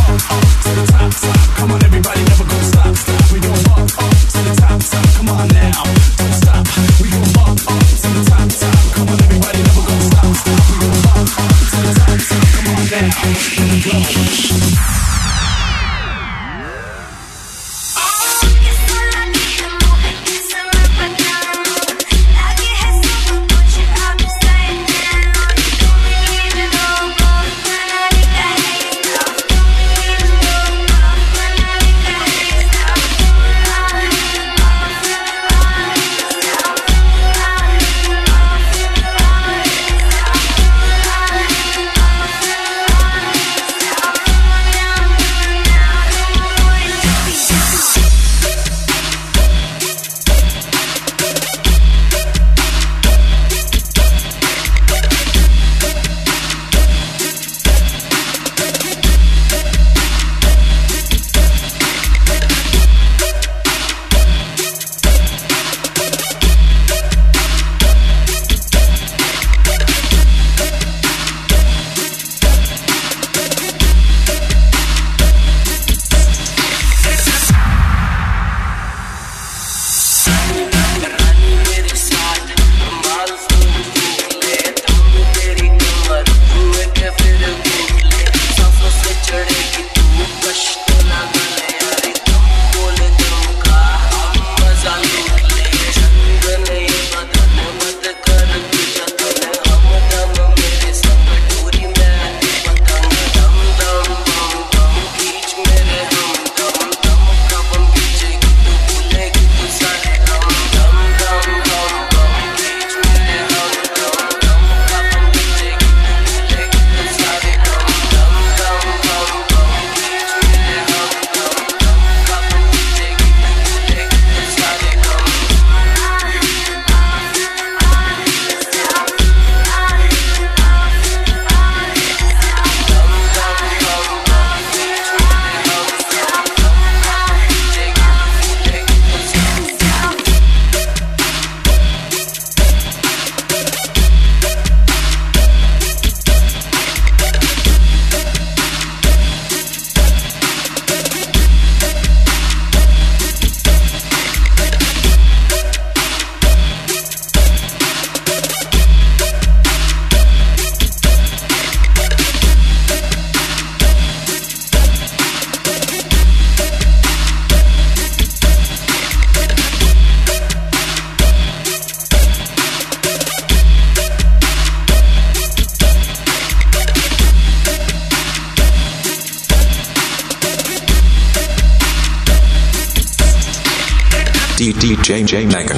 DJ Megan.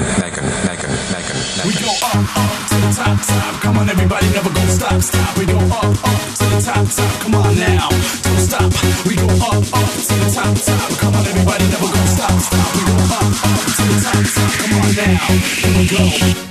We go up to the top. Come on, everybody, never gonna stop. We go up to the top. Come on now, don't stop. We go up to the top. Come on, everybody, never gonna stop. We go up to the top. Come on now, here we go.